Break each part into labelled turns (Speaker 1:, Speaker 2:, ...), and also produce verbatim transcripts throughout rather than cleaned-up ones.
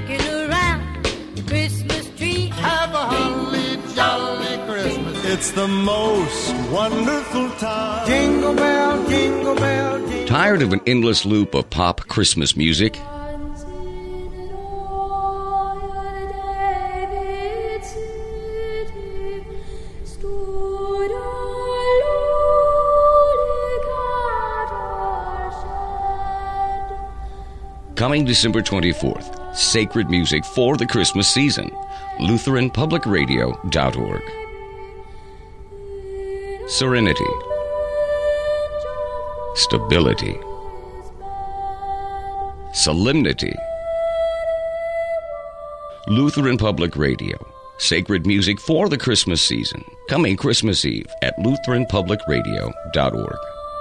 Speaker 1: rocking around the Christmas tree.
Speaker 2: Have a holly jolly Christmas. It's the most wonderful time. Jingle bell, jingle bell, jingle bell.
Speaker 3: Tired of an endless loop of pop Christmas music? Coming December twenty-fourth, sacred music for the Christmas season. Lutheran Public Radio dot org. Serenity. Stability. Solemnity. Lutheran Public Radio. Sacred music for the Christmas season. Coming Christmas Eve at Lutheran Public Radio dot org.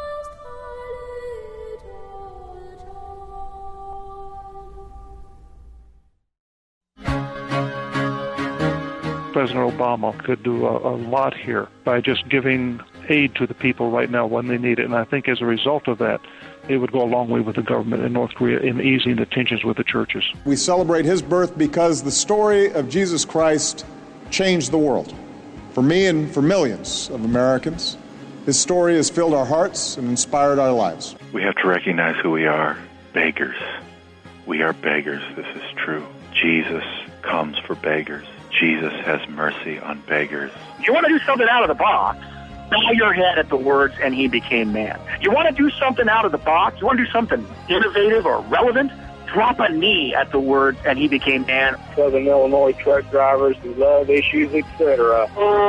Speaker 4: President Obama could do a, a lot here by just giving aid to the people right now when they need it. And I think as a result of that, it would go a long way with the government in North Korea in easing the tensions with the churches.
Speaker 5: We celebrate his birth because the story of Jesus Christ changed the world. For me and for millions of Americans, his story has filled our hearts and inspired our lives.
Speaker 6: We have to recognize who we are, beggars. We are beggars, this is true. Jesus comes for beggars. Jesus has mercy on beggars.
Speaker 7: You want to do something out of the box, bow your head at the words, and he became man. You want to do something out of the box, you want to do something innovative or relevant, drop a knee at the words, and he became man.
Speaker 8: Southern Illinois truck drivers who love issues, et cetera.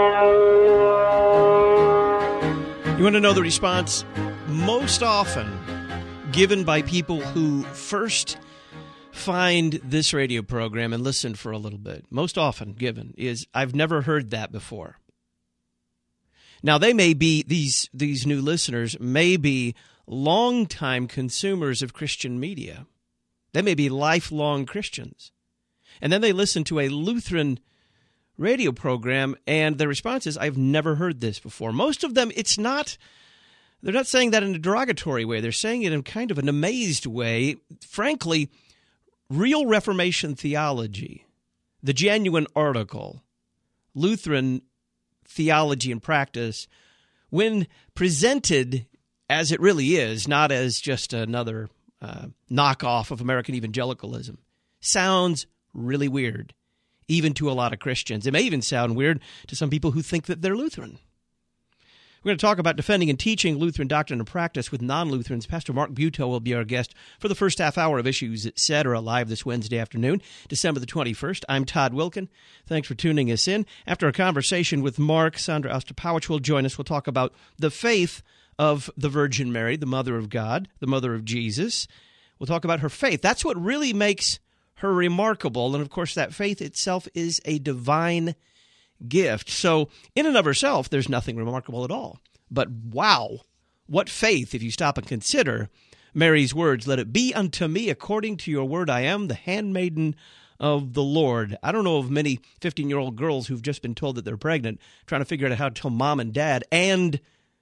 Speaker 9: You want to know the response most often given by people who first find this radio program and listen for a little bit, most often given, is, I've never heard that before. Now, they may be, these these new listeners may be longtime consumers of Christian media. They may be lifelong Christians. And then they listen to a Lutheran radio program, and the response is, I've never heard this before. Most of them, it's not, they're not saying that in a derogatory way. They're saying it in kind of an amazed way. Frankly, Real Reformation Theology, the genuine article, Lutheran Theology and Practice, when presented as it really is, not as just another uh, knockoff of American evangelicalism, sounds really weird, even to a lot of Christians. It may even sound weird to some people who think that they're Lutheran. We're going to talk about defending and teaching Lutheran doctrine and practice with non-Lutherans. Pastor Mark Butow will be our guest for the first half hour of Issues, et cetera, live this Wednesday afternoon, December the twenty-first. I'm Todd Wilkin. Thanks for tuning us in. After a conversation with Mark, Sandra Ostapowicz will join us. We'll talk about the faith of the Virgin Mary, the Mother of God, the Mother of Jesus. We'll talk about her faith. That's what really makes her remarkable. And, of course, that faith itself is a divine gift. So in and of herself, there's nothing remarkable at all. But wow, what faith if you stop and consider Mary's words, let it be unto me according to your word. I am the handmaiden of the Lord. I don't know of many fifteen-year-old girls who've just been told that they're pregnant, trying to figure out how to tell mom and dad and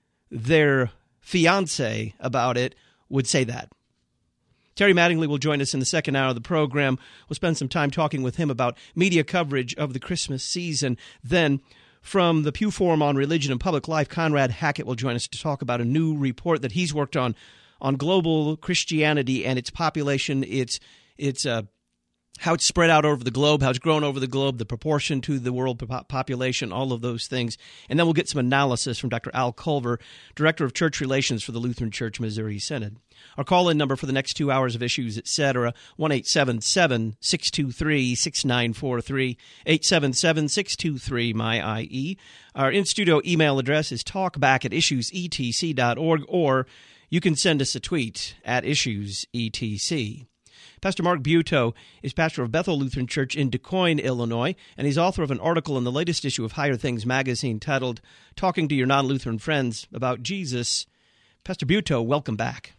Speaker 9: their fiance about it, would say that. Terry Mattingly will join us in the second hour of the program. We'll spend some time talking with him about media coverage of the Christmas season. Then, from the Pew Forum on Religion and Public Life, Conrad Hackett will join us to talk about a new report that he's worked on on global Christianity and its population, its its uh, how it's spread out over the globe, how it's grown over the globe, the proportion to the world population, all of those things. And then we'll get some analysis from Doctor Al Culver, Director of Church Relations for the Lutheran Church Missouri Synod. Our call-in number for the next two hours of Issues, et cetera, one eight seven seven, six two three, six nine four three, eight seven seven, six two three, M Y I E. Our in-studio email address is talkback at issues e t c dot org, or you can send us a tweet at issues e t c. Pastor Mark Butow is pastor of Bethel Lutheran Church in DuQuoin, Illinois, and he's author of an article in the latest issue of Higher Things magazine titled Talking to Your Non-Lutheran Friends About Jesus. Pastor Butow, welcome back.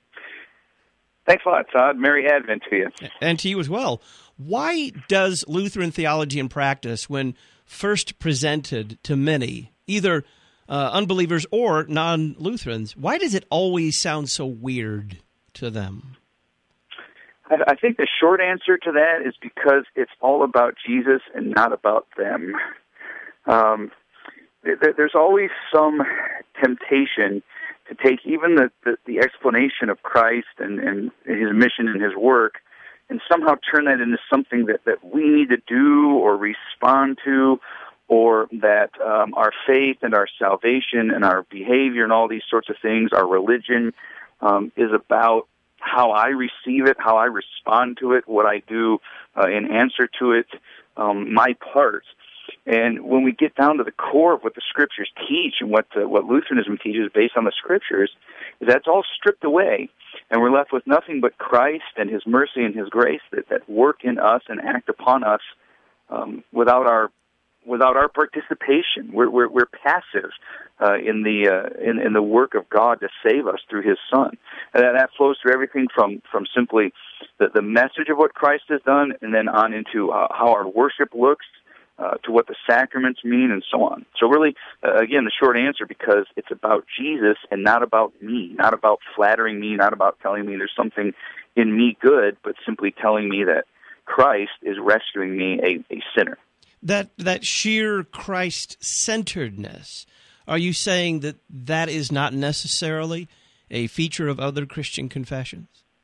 Speaker 7: Thanks a lot, Todd. Merry Advent to you.
Speaker 9: And to you as well. Why does Lutheran theology and practice, when first presented to many, either uh, unbelievers or non-Lutherans, why does it always sound so weird to them?
Speaker 6: I, I think the short answer to that is because it's all about Jesus and not about them. Um, there, there's always some temptation to take even the, the, the explanation of Christ and, and his mission and his work and somehow turn that into something that, that we need to do or respond to, or that um, our faith and our salvation and our behavior and all these sorts of things, our religion, um, is about how I receive it, how I respond to it, what I do uh, in answer to it, um, my part. And when we get down to the core of what the Scriptures teach and what uh, what Lutheranism teaches based on the Scriptures, is that's all stripped away, and we're left with nothing but Christ and His mercy and His grace that, that work in us and act upon us um, without our without our participation. We're we're, we're passive uh, in the uh, in, in the work of God to save us through His Son, and that, that flows through everything from from simply the, the message of what Christ has done, and then on into uh, how our worship looks. Uh, to what the sacraments mean, and so on. So really, uh, again, the short answer, because it's about Jesus and not about me, not about flattering me, not about telling me there's something in me good, but simply telling me that Christ is rescuing me, a, a sinner.
Speaker 9: That that sheer Christ-centeredness, are you saying that that is not necessarily a feature of other Christian confessions?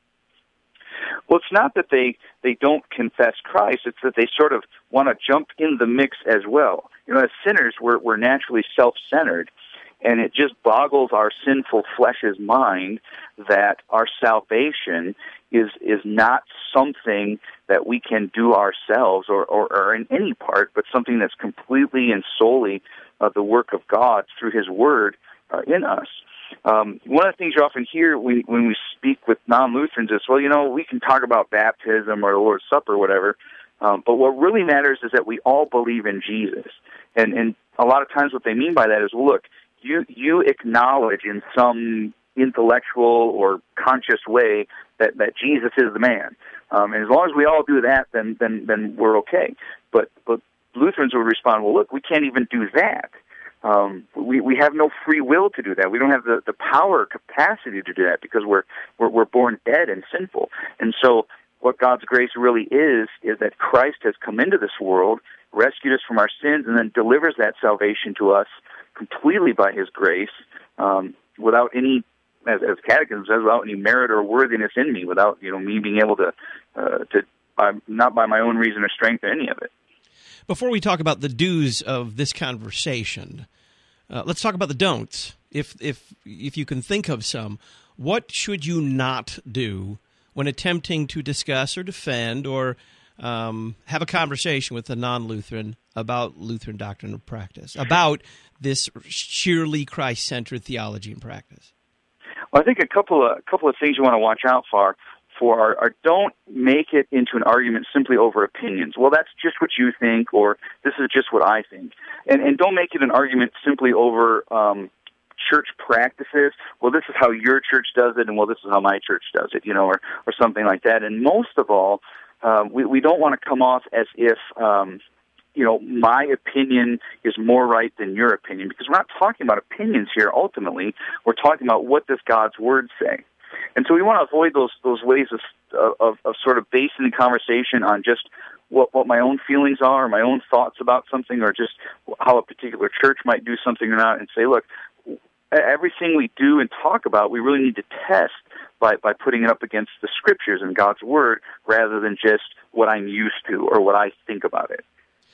Speaker 6: Well, it's not that they, they don't confess Christ, it's that they sort of want to jump in the mix as well. You know, as sinners, we're, we're naturally self-centered, and it just boggles our sinful flesh's mind that our salvation is is not something that we can do ourselves or, or, or in any part, but something that's completely and solely uh, the work of God through His Word uh, in us. Um, one of the things you often hear when, when we speak with non-Lutherans is, well, you know, we can talk about baptism or the Lord's Supper or whatever, um, but what really matters is that we all believe in Jesus. And, and a lot of times what they mean by that is, well, look, you, you acknowledge in some intellectual or conscious way that, that Jesus is the man. Um, and as long as we all do that, then, then, then we're okay. But, but Lutherans would respond, well, look, we can't even do that. Um, we, we have no free will to do that. We don't have the, the power or capacity to do that because we're, we're we're born dead and sinful. And so what God's grace really is, is that Christ has come into this world, rescued us from our sins, and then delivers that salvation to us completely by His grace, um, without any, as, as Catechism says, without any merit or worthiness in me, without, you know, me being able to, uh, to by, not by my own reason or strength or any of it.
Speaker 9: Before we talk about the do's of this conversation, uh, let's talk about the don'ts. If if if you can think of some, what should you not do when attempting to discuss or defend or um, have a conversation with a non-Lutheran about Lutheran doctrine and practice, about this sheerly Christ-centered theology and practice?
Speaker 6: Well, I think a couple of a couple of things you want to watch out for. For our, our don't make it into an argument simply over opinions. Well, that's just what you think, or this is just what I think. And, and don't make it an argument simply over um, church practices. Well, this is how your church does it, and well, this is how my church does it, you know, or, or something like that. And most of all, um, we, we don't want to come off as if, um, you know, my opinion is more right than your opinion, because we're not talking about opinions here ultimately. We're talking about what does God's Word say. And so we want to avoid those those ways of, of of sort of basing the conversation on just what what my own feelings are, my own thoughts about something, or just how a particular church might do something or not, and say, look, everything we do and talk about, we really need to test by, by putting it up against the Scriptures and God's Word, rather than just what I'm used to or what I think about it.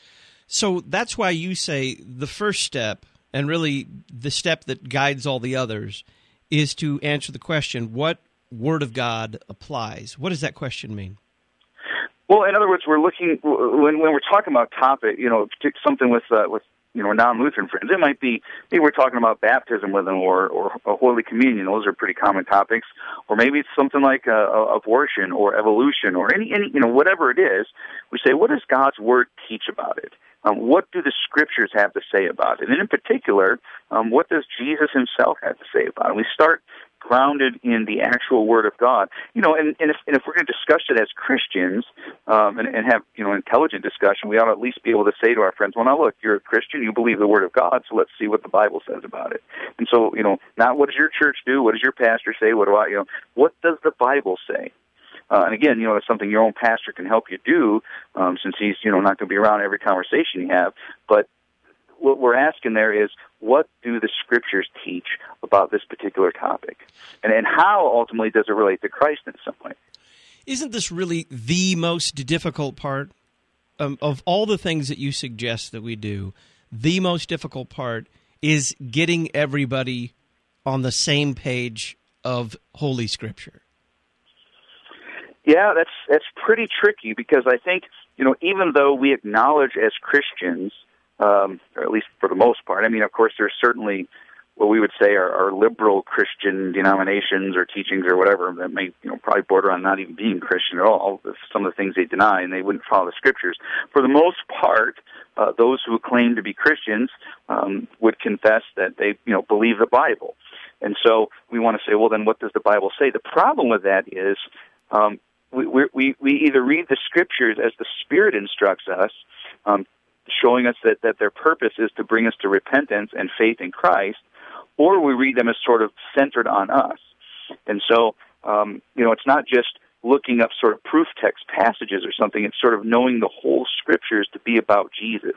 Speaker 9: So that's why you say the first step, and really the step that guides all the others, is to answer the question, what Word of God applies? What does that question mean?
Speaker 6: Well, in other words, we're looking, when when we're talking about topic, you know, something with, uh, with you know, non-Lutheran friends, it might be, maybe we're talking about baptism with them, or, or a Holy Communion. Those are pretty common topics. Or maybe it's something like uh, abortion or evolution or any, any, you know, whatever it is. We say, what does God's Word teach about it? Um, what do the Scriptures have to say about it? And in particular, um, what does Jesus Himself have to say about it? And we start grounded in the actual Word of God. You know, and, and, if, and if we're going to discuss it as Christians um, and, and have, you know, intelligent discussion, we ought to at least be able to say to our friends, well, now look, you're a Christian, you believe the Word of God, so let's see what the Bible says about it. And so, you know, not what does your church do, what does your pastor say, what do I, you know, what does the Bible say? Uh, and again, you know, it's something your own pastor can help you do, um, since he's, you know, not going to be around every conversation you have. But what we're asking there is, what do the Scriptures teach about this particular topic? And, and how, ultimately, does it relate to Christ in some way?
Speaker 9: Isn't this really the most difficult part? Um, of all the things that you suggest that we do, the most difficult part is getting everybody on the same page of Holy Scripture.
Speaker 6: Yeah, that's that's pretty tricky, because I think, you know, even though we acknowledge as Christians, um, or at least for the most part, I mean, of course, there's certainly what we would say are, are liberal Christian denominations or teachings or whatever that may, you know, probably border on not even being Christian at all. Some of the things they deny, and they wouldn't follow the Scriptures. For the most part, uh, those who claim to be Christians um, would confess that they, you know, believe the Bible. And so we want to say, well, then what does the Bible say? The problem with that is um, we, we we either read the Scriptures as the Spirit instructs us, um, showing us that, that their purpose is to bring us to repentance and faith in Christ, or we read them as sort of centered on us. And so, um, you know, it's not just looking up sort of proof text passages or something. It's sort of knowing the whole Scriptures to be about Jesus.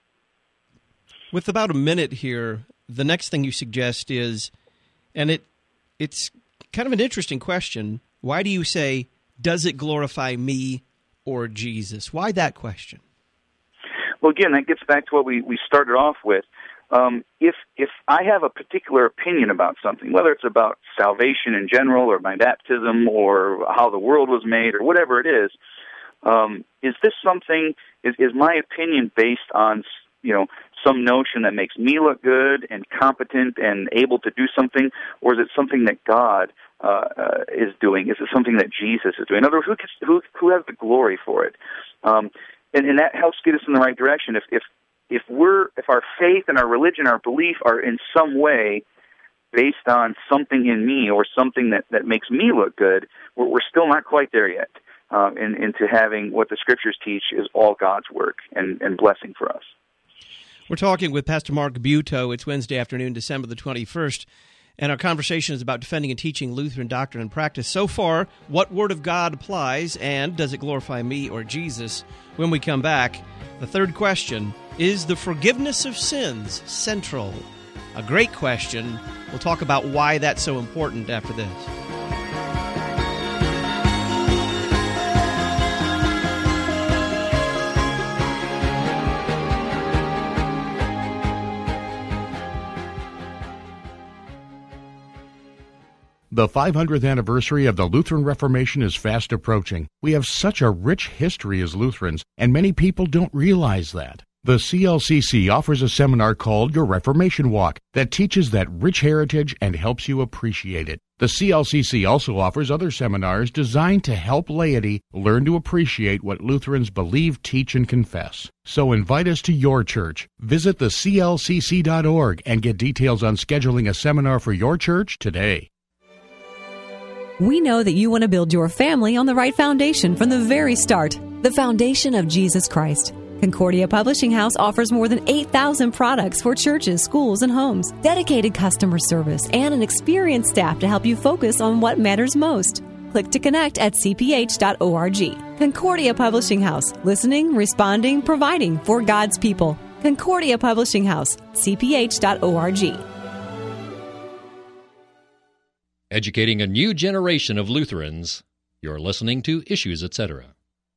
Speaker 9: With about a minute here, the next thing you suggest is, and it it's kind of an interesting question, why do you say, does it glorify me or Jesus? Why that question?
Speaker 6: Well, again, that gets back to what we, we started off with. Um, if if I have a particular opinion about something, whether it's about salvation in general or my baptism or how the world was made or whatever it is, um, is this something, is, is my opinion based on, you know, some notion that makes me look good and competent and able to do something, or is it something that God uh, uh, is doing? Is it something that Jesus is doing? In other words, who, gets, who, who has the glory for it? Um, and, and that helps get us in the right direction. If, if If we're, if our faith and our religion, our belief are in some way based on something in me or something that, that makes me look good, we're, we're still not quite there yet um, in, into having what the Scriptures teach is all God's work and, and blessing for us.
Speaker 9: We're talking with Pastor Mark Buetow. It's Wednesday afternoon, December the twenty-first, and our conversation is about defending and teaching Lutheran doctrine and practice. So far, what Word of God applies, and does it glorify me or Jesus? When we come back, the third question, is the forgiveness of sins central? A great question. We'll talk about why that's so important after this.
Speaker 10: The five hundredth anniversary of the Lutheran Reformation is fast approaching. We have such a rich history as Lutherans, and many people don't realize that. The C L C C offers a seminar called Your Reformation Walk that teaches that rich heritage and helps you appreciate it. The C L C C also offers other seminars designed to help laity learn to appreciate what Lutherans believe, teach, and confess. So invite us to your church. Visit the C L C C dot org and get details on scheduling a seminar for your church today.
Speaker 11: We know that you want to build your family on the right foundation from the very start, the foundation of Jesus Christ. Concordia Publishing House offers more than eight thousand products for churches, schools, and homes, dedicated customer service, and an experienced staff to help you focus on what matters most. Click to connect at c p h dot org. Concordia Publishing House, listening, responding, providing for God's people. Concordia Publishing House, c p h dot org.
Speaker 12: Educating a new generation of Lutherans. You're listening to Issues, et cetera.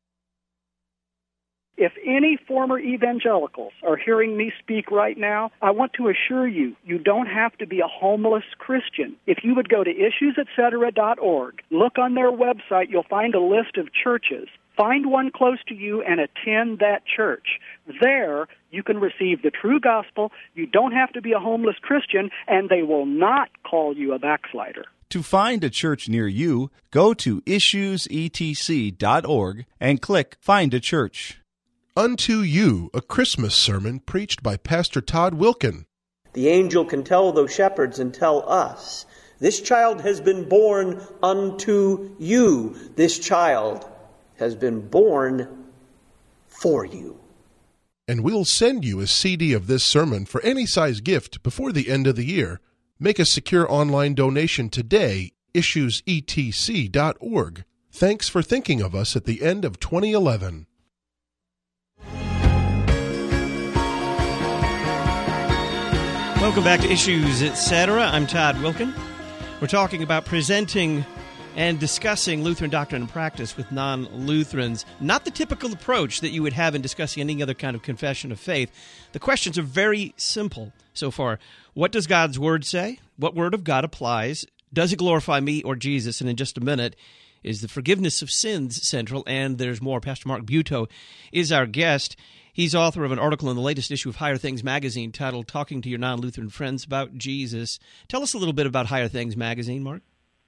Speaker 13: If any former evangelicals are hearing me speak right now, I want to assure you, you don't have to be a homeless Christian. If you would go to issues et cetera dot org, look on their website, you'll find a list of churches. Find one close to you and attend that church. There, you can receive the true gospel. You don't have to be a homeless Christian, and they will not call you a backslider.
Speaker 14: To find a church near you, go to issues e t c dot org and click Find a Church.
Speaker 15: Unto You, a Christmas sermon preached by Pastor Todd Wilkin.
Speaker 16: The angel can tell those shepherds and tell us, this child has been born unto you. This child has been born for you.
Speaker 15: And we'll send you a C D of this sermon for any size gift before the end of the year. Make a secure online donation today, issues e t c dot org. Thanks for thinking of us at the end of twenty eleven.
Speaker 9: Welcome back to Issues, et cetera. I'm Todd Wilkin. We're talking about presenting and discussing Lutheran doctrine and practice with non-Lutherans. Not the typical approach that you would have in discussing any other kind of confession of faith. The questions are very simple so far. What does God's Word say? What Word of God applies? Does it glorify me or Jesus? And in just a minute, is the forgiveness of sins central? And there's more. Pastor Mark Buetow is our guest. He's author of an article in the latest issue of Higher Things magazine titled Talking to Your Non-Lutheran Friends About Jesus. Tell us a little bit about Higher Things magazine, Mark.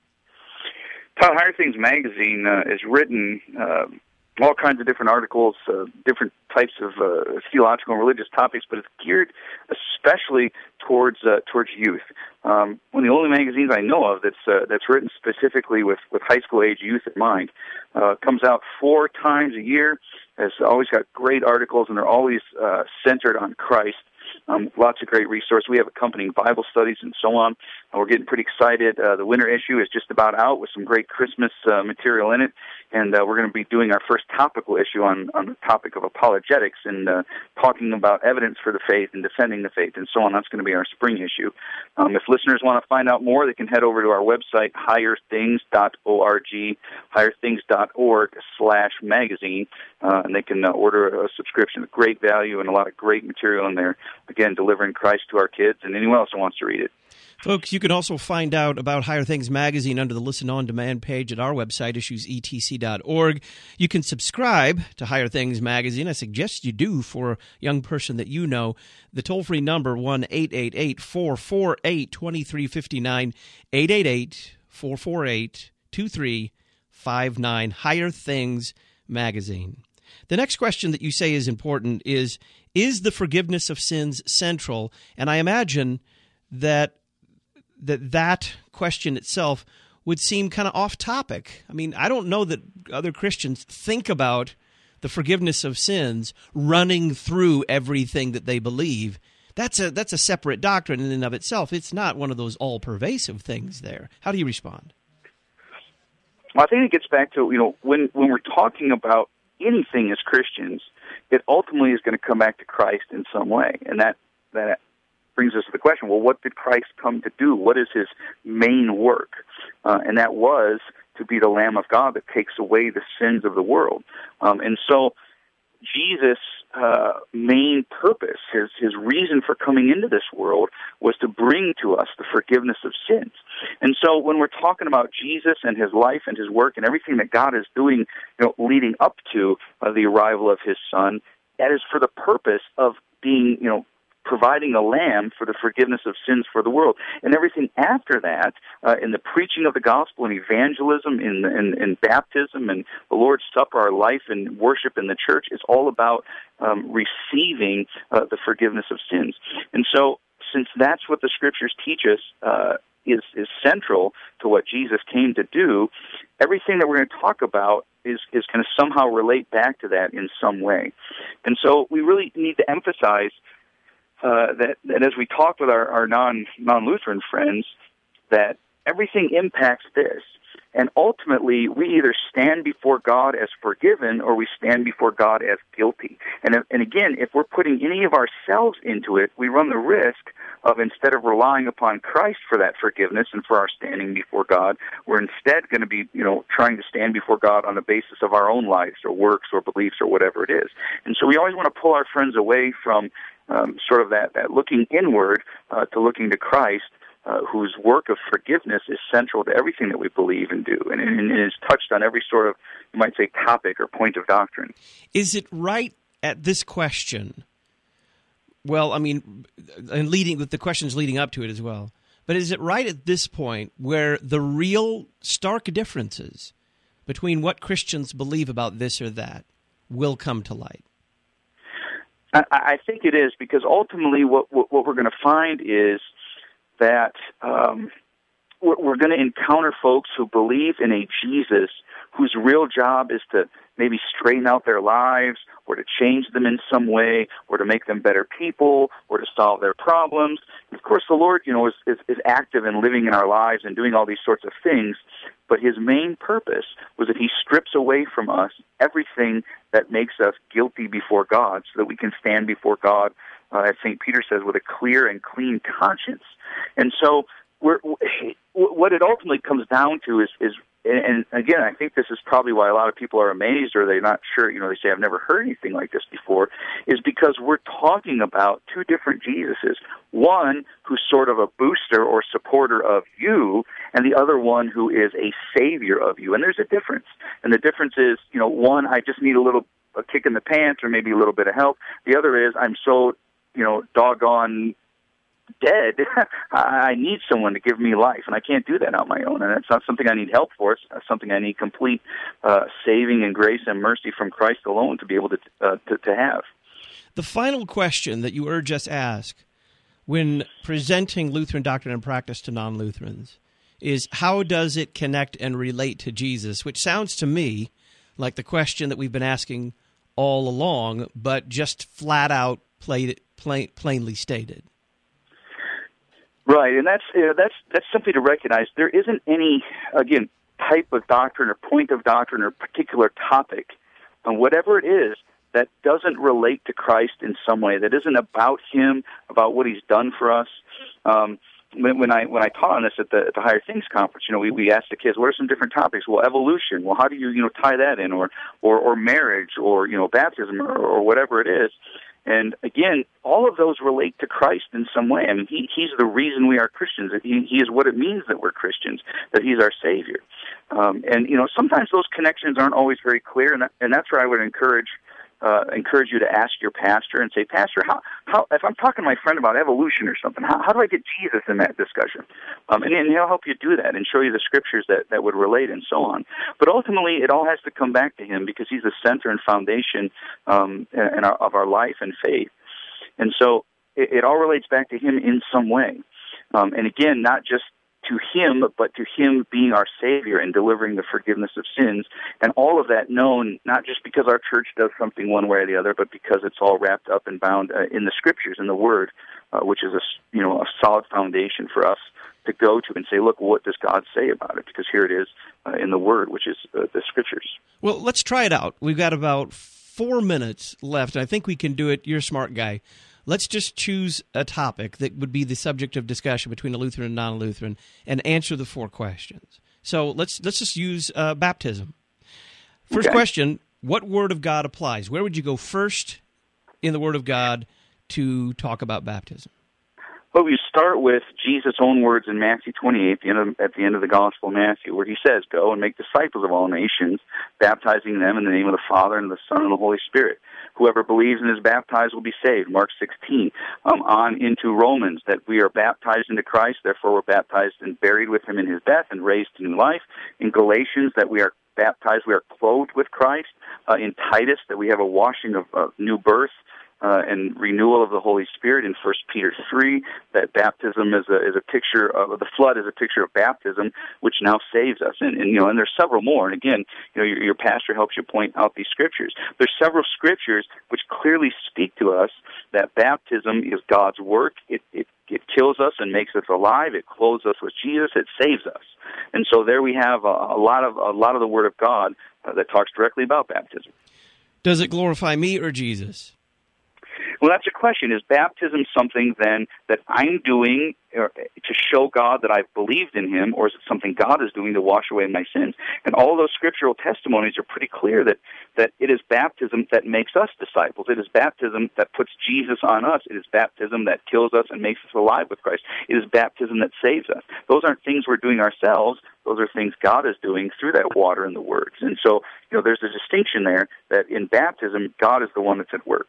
Speaker 6: Todd, Higher Things magazine uh, is written uh, all kinds of different articles, uh, different types of uh, theological and religious topics, but it's geared especially towards uh, towards youth. Um, one of the only magazines I know of that's uh, that's written specifically with, with high school age youth in mind. Uh, comes out four times a year. Has always got great articles, and they're always uh, centered on Christ. Um, lots of great resources. We have accompanying Bible studies and so on. Uh, we're getting pretty excited. Uh, the winter issue is just about out with some great Christmas uh, material in it. And uh, we're going to be doing our first topical issue on, on the topic of apologetics and uh, talking about evidence for the faith and defending the faith and so on. That's going to be our spring issue. Um, if listeners want to find out more, they can head over to our website, higher things dot org, higher things dot org slash magazine, uh, and they can uh, order a subscription with great value and a lot of great material in there. Again, delivering Christ to our kids and anyone else who wants to read it.
Speaker 9: Folks, you can also find out about Higher Things magazine under the Listen On Demand page at our website, issues e t c dot org. You can subscribe to Higher Things magazine. I suggest you do for a young person that you know. The toll-free number, one eight eight eight, four four eight, two three five nine, eight eight eight, four four eight, two three five nine, Higher Things magazine. The next question that you say is important is, is the forgiveness of sins central? And I imagine that that that question itself would seem kind of off topic. I mean, I don't know that other Christians think about the forgiveness of sins running through everything that they believe. That's a that's a separate doctrine in and of itself. It's not one of those all-pervasive things there. How do you respond?
Speaker 6: Well, I think it gets back to, you know, when, when we're talking about anything as Christians, it ultimately is going to come back to Christ in some way. And that that brings us to the question, well, what did Christ come to do? What is his main work? Uh, and that was to be the Lamb of God that takes away the sins of the world. Um, and so Jesus' uh, main purpose, his, his reason for coming into this world, was to bring to us the forgiveness of sins. And so when we're talking about Jesus and his life and his work and everything that God is doing, you know, leading up to uh, the arrival of his Son, that is for the purpose of being, you know, providing a lamb for the forgiveness of sins for the world. And everything after that, uh, in the preaching of the gospel and evangelism, in, in, in baptism and the Lord's Supper, our life and worship in the church, is all about um, receiving uh, the forgiveness of sins. And so, since that's what the Scriptures teach us uh, is, is central to what Jesus came to do, everything that we're going to talk about is, is going to somehow relate back to that in some way. And so we really need to emphasize Uh, that, that as we talk with our, our non, non-Lutheran friends, that everything impacts this. And ultimately, we either stand before God as forgiven or we stand before God as guilty. And, and again, if we're putting any of ourselves into it, we run the risk of, instead of relying upon Christ for that forgiveness and for our standing before God, we're instead going to be, you know, trying to stand before God on the basis of our own lives or works or beliefs or whatever it is. And so we always want to pull our friends away from Um, sort of that, that looking inward uh, to looking to Christ, uh, whose work of forgiveness is central to everything that we believe and do, and, and is touched on every sort of, you might say, topic or point of doctrine.
Speaker 9: Is it right at this question? Well, I mean, and leading with the questions leading up to it as well. But is it right at this point where the real stark differences between what Christians believe about this or that will come to light?
Speaker 6: I, I think it is, because ultimately what, what, what we're going to find is that um, we're, we're going to encounter folks who believe in a Jesus whose real job is to maybe straighten out their lives, or to change them in some way, or to make them better people, or to solve their problems. And of course, the Lord, you know, is, is, is active and living in our lives and doing all these sorts of things, but his main purpose was that he strips away from us everything that makes us guilty before God, so that we can stand before God, uh, as Saint Peter says, with a clear and clean conscience. And so we're, what it ultimately comes down to is, is and again, I think this is probably why a lot of people are amazed, or they're not sure, you know, they say, I've never heard anything like this before, is because we're talking about two different Jesuses. One who's sort of a booster or supporter of you, and the other one who is a savior of you. And there's a difference. And the difference is, you know, one, I just need a little a kick in the pants or maybe a little bit of help. The other is, I'm so, you know, doggone dead, I need someone to give me life, and I can't do that on my own, and it's not something I need help for. It's something I need complete uh, saving and grace and mercy from Christ alone to be able to, uh, to to have.
Speaker 9: The final question that you urge us ask when presenting Lutheran doctrine and practice to non-Lutherans is, how does it connect and relate to Jesus, which sounds to me like the question that we've been asking all along, but just flat out played, plain, plainly stated.
Speaker 6: Right, and that's uh, that's that's something to recognize. There isn't any, again, type of doctrine or point of doctrine or particular topic, and whatever it is that doesn't relate to Christ in some way, that isn't about him, about what he's done for us. Um, when, when I when I taught on this at the at the Higher Things Conference, you know, we, we asked the kids, what are some different topics? Well, evolution. Well, how do you you know tie that in, or or, or marriage, or you know baptism, or, or whatever it is. And again, all of those relate to Christ in some way. I mean, he, he's the reason we are Christians. He, he is what it means that we're Christians, that he's our Savior. Um, and, you know, sometimes those connections aren't always very clear, and, that, and that's where I would encourage uh, encourage you to ask your pastor and say, Pastor, how, how if I'm talking to my friend about evolution or something, how, how do I get Jesus in that discussion? Um, and, and he'll help you do that and show you the scriptures that, that would relate and so on. But ultimately, it all has to come back to him, because he's the center and foundation um, in our, of our life and faith. And so it, it all relates back to him in some way. Um, and again, not just to him, but to him being our Savior and delivering the forgiveness of sins. And all of that known, not just because our church does something one way or the other, but because it's all wrapped up and bound uh, in the Scriptures, in the Word, uh, which is a, you know, a solid foundation for us to go to and say, look, what does God say about it? Because here it is uh, in the Word, which is uh, the Scriptures.
Speaker 9: Well, let's try it out. We've got about four minutes left, and I think we can do it. You're a smart guy. Let's just choose a topic that would be the subject of discussion between a Lutheran and non-Lutheran and answer the four questions. So let's let's just use uh, baptism. First okay. question, what Word of God applies? Where would you go first in the Word of God to talk about baptism?
Speaker 6: Well, we start with Jesus' own words in Matthew twenty-eight, at the, end of, at the end of the Gospel of Matthew, where he says, go and make disciples of all nations, baptizing them in the name of the Father and the Son and the Holy Spirit. Whoever believes and is baptized will be saved, Mark sixteen. Um, on into Romans, that we are baptized into Christ, therefore we're baptized and buried with him in his death and raised to new life. In Galatians, that we are baptized, we are clothed with Christ. Uh, in Titus, that we have a washing of, of new birth. Uh, and renewal of the Holy Spirit in First Peter three, that baptism is a is a picture of the flood is a picture of baptism, which now saves us. And, and you know, and there's several more. And again, you know, your, your pastor helps you point out these scriptures. There's several scriptures which clearly speak to us that baptism is God's work. It it it kills us and makes us alive. It clothes us with Jesus. It saves us. And so there we have a, a lot of a lot of the Word of God uh, that talks directly about baptism.
Speaker 9: Does it glorify me or Jesus?
Speaker 6: Well, that's a question. Is baptism something, then, that I'm doing to show God that I've believed in him, or is it something God is doing to wash away my sins? And all those scriptural testimonies are pretty clear that, that it is baptism that makes us disciples. It is baptism that puts Jesus on us. It is baptism that kills us and makes us alive with Christ. It is baptism that saves us. Those aren't things we're doing ourselves. Those are things God is doing through that water and the words. And so, you know, there's a distinction there that in baptism, God is the one that's at work.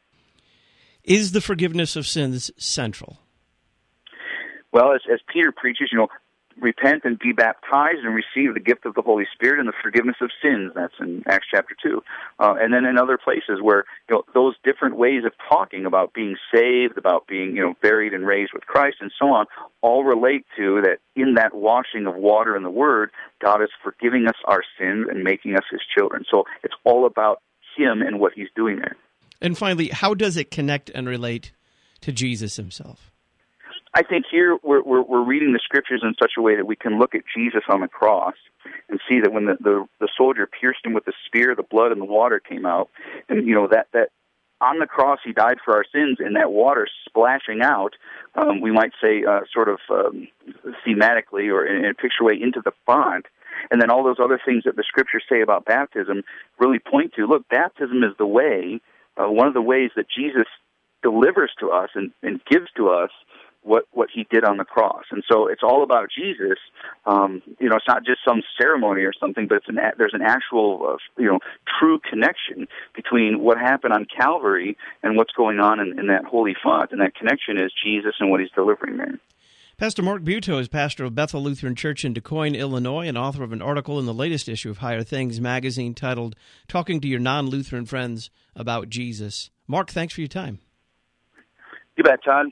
Speaker 9: Is the forgiveness of sins central?
Speaker 6: Well, as, as Peter preaches, you know, repent and be baptized and receive the gift of the Holy Spirit and the forgiveness of sins. That's in Acts chapter two. Uh, and then in other places where, you know, those different ways of talking about being saved, about being, you know, buried and raised with Christ and so on, all relate to that in that washing of water in the Word, God is forgiving us our sins and making us His children. So it's all about Him and what He's doing there.
Speaker 9: And finally, how does it connect and relate to Jesus Himself?
Speaker 6: I think here we're, we're, we're reading the Scriptures in such a way that we can look at Jesus on the cross and see that when the, the, the soldier pierced Him with the spear, the blood and the water came out. And, you know, that, that on the cross He died for our sins, and that water splashing out, um, we might say uh, sort of um, thematically or in a picture way into the font. And then all those other things that the Scriptures say about baptism really point to, look, baptism is the way, uh, one of the ways that Jesus delivers to us and, and gives to us what what He did on the cross. And so it's all about Jesus. Um, you know, it's not just some ceremony or something, but it's an, there's an actual, uh, you know, true connection between what happened on Calvary and what's going on in, in that holy font. And that connection is Jesus and what He's delivering there.
Speaker 9: Pastor Mark Buetow is pastor of Bethel Lutheran Church in Du Quoin, Illinois, and author of an article in the latest issue of Higher Things magazine titled Talking to Your Non-Lutheran Friends About Jesus. Mark, thanks for your time.
Speaker 6: You bet, Todd.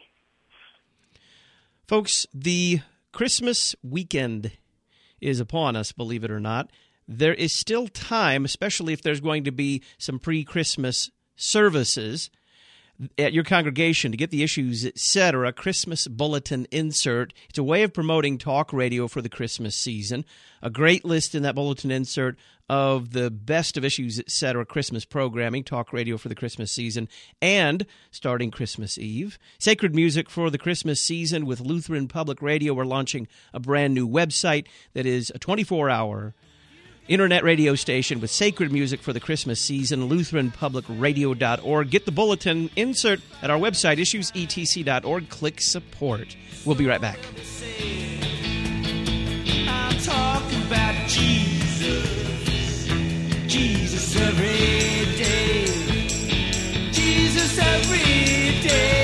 Speaker 9: Folks, the Christmas weekend is upon us, believe it or not. There is still time, especially if there's going to be some pre-Christmas services at your congregation, to get the Issues, et cetera. Christmas bulletin insert. It's a way of promoting talk radio for the Christmas season. A great list in that bulletin insert of the best of Issues, et cetera. Christmas programming, talk radio for the Christmas season, and starting Christmas Eve. Sacred music for the Christmas season with Lutheran Public Radio. We're launching a brand new website that is a twenty-four hour internet radio station with sacred music for the Christmas season, Lutheran Public Radio dot org. Get the bulletin insert at our website, issues e t c dot org. Click support. We'll be right back.
Speaker 2: I'm talking about Jesus, Jesus every day, Jesus every day.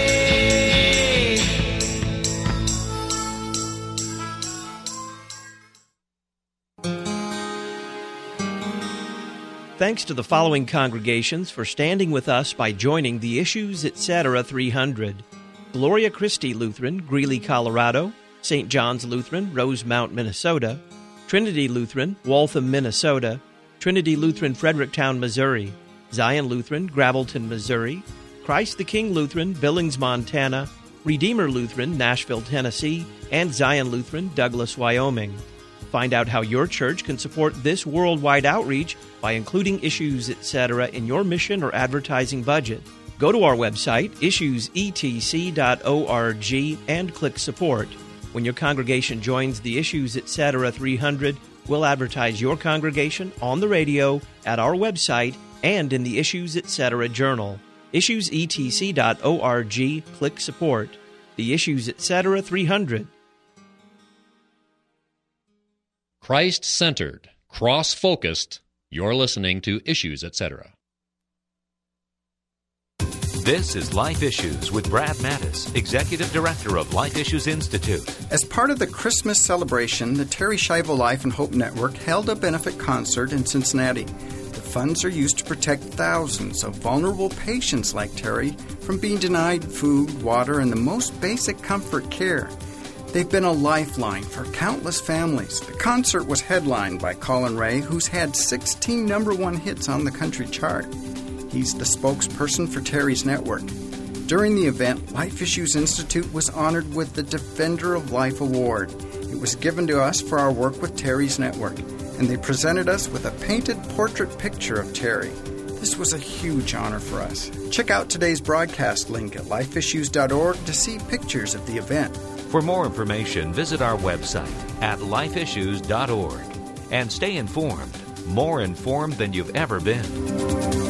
Speaker 9: Thanks to the following congregations for standing with us by joining the Issues, et cetera. three hundred. Gloria Christi Lutheran, Greeley, Colorado. Saint John's Lutheran, Rosemount, Minnesota. Trinity Lutheran, Waltham, Minnesota. Trinity Lutheran, Fredericktown, Missouri. Zion Lutheran, Gravelton, Missouri. Christ the King Lutheran, Billings, Montana. Redeemer Lutheran, Nashville, Tennessee. And Zion Lutheran, Douglas, Wyoming. Find out how your church can support this worldwide outreach by including Issues, et cetera. in your mission or advertising budget. Go to our website, issues e t c dot org, and click support. When your congregation joins the Issues, et cetera. three hundred, we'll advertise your congregation on the radio, at our website, and in the Issues, et cetera. journal. issues e t c dot org, click support. The Issues, et cetera. three hundred.
Speaker 12: Christ-centered, cross-focused, you're listening to Issues, et cetera.
Speaker 17: This is Life Issues with Brad Mattis, Executive Director of Life Issues Institute.
Speaker 18: As part of the Christmas celebration, the Terry Schiavo Life and Hope Network held a benefit concert in Cincinnati. The funds are used to protect thousands of vulnerable patients like Terry from being denied food, water, and the most basic comfort care. They've been a lifeline for countless families. The concert was headlined by Colin Ray, who's had sixteen number one hits on the country chart. He's the spokesperson for Terry's network. During the event, Life Issues Institute was honored with the Defender of Life Award. It was given to us for our work with Terry's network, and they presented us with a painted portrait picture of Terry. This was a huge honor for us. Check out today's broadcast link at life issues dot org to see pictures of the event.
Speaker 17: For more information, visit our website at life issues dot org and stay informed, more informed than you've ever been.